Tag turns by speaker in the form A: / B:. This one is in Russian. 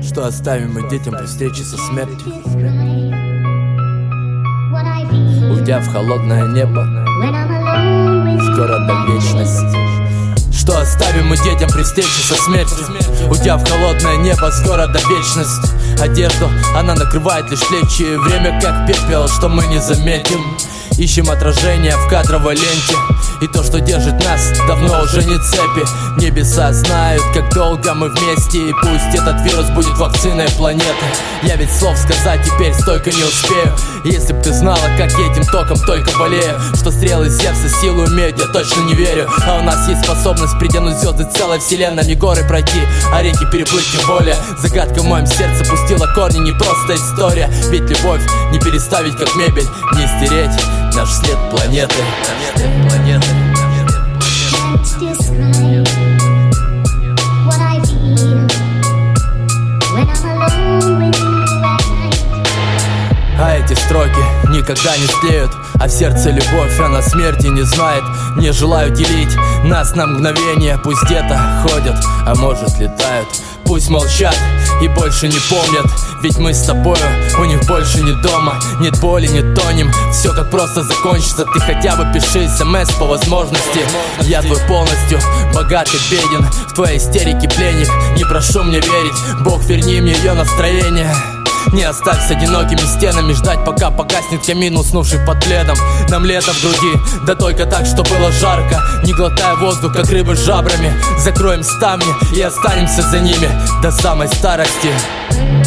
A: Что оставим мы детям при встрече со смертью, уйдя в холодное небо, скоро до вечности. Что оставим мы детям при встрече со смертью, уйдя в холодное небо, скоро до вечности. Одежду она накрывает лишь плечи, время как пепел, что мы не заметим. Ищем отражение в кадровой ленте, и то, что держит нас, давно уже не цепи. Небеса знают, как долго мы вместе, и пусть этот вирус будет вакциной планеты. Я ведь слов сказать теперь столько не успею. Если б ты знала, как я этим током только болею, что стрелы Зевса силу имеют, я точно не верю. А у нас есть способность притянуть звезды целой вселенной, не горы пройти, а реки переплыть тем более. Загадка в моем сердце пустила корни, не просто история. Ведь любовь не переставить как мебель, не стереть наш след планеты. А эти строки никогда не стлеют, а в сердце любовь, она смерти не знает. Не желаю делить нас на мгновение. Пусть где-то ходят, а может летают. Пусть молчат и больше не помнят, ведь мы с тобою у них больше не дома. Нет боли, не тонем, все как просто закончится. Ты хотя бы пиши смс по возможности. Я твой полностью богат и беден, в твоей истерике пленник. Не прошу мне верить, Бог, верни мне ее настроение. Не оставь с одинокими стенами, ждать пока погаснет камин, уснувший под пледом. Нам лето в груди, да только так, что было жарко. Не глотая воздух, как рыбы с жабрами. Закроем ставни и останемся за ними до самой старости.